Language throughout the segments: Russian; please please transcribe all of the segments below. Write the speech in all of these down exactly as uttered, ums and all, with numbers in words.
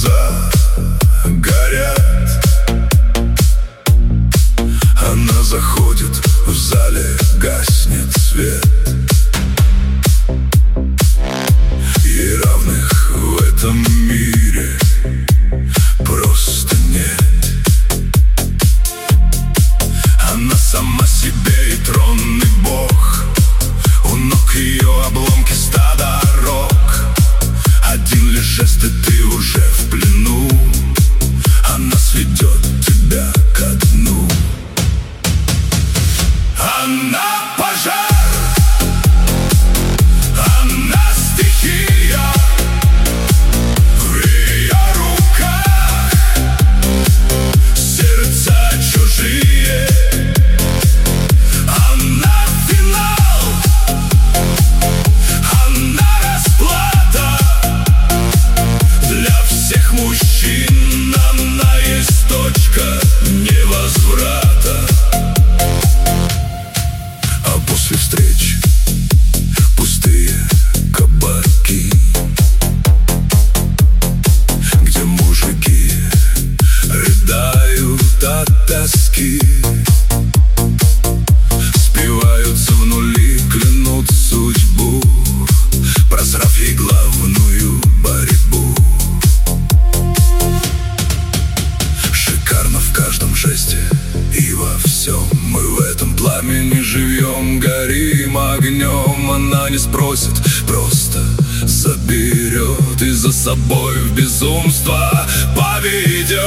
глаза горят. Она заходит, в зале гаснет свет. Ей равных в этом мире просто нет. Она сама себе и тронный бог. У ног ее обломки стада рок. Один лишь жест, и ты уже в плену. Она сведет тебя ко дну. Она пожар, она стихия. В ее руках сердца чужие. Она финал, она расплата для всех мужчин. Она есть точка невозврата. А после встреч пустые кабаки, где мужики рыдают от тоски, спиваются в нули, клянут судьбу, прозрав ей главную борьбу. Шикарно в каждом жесте и во всем. Мы в этом пламени живем, горим огнем. Она не спросит, просто заберет и за собой в безумство поведет.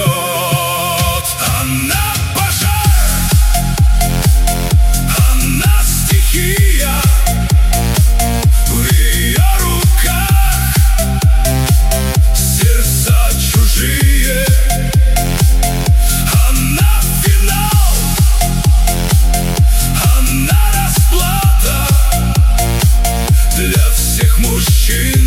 Она пожар, она стихия. В ее руках сердца чужие. Она финал, она расплата для всех мужчин.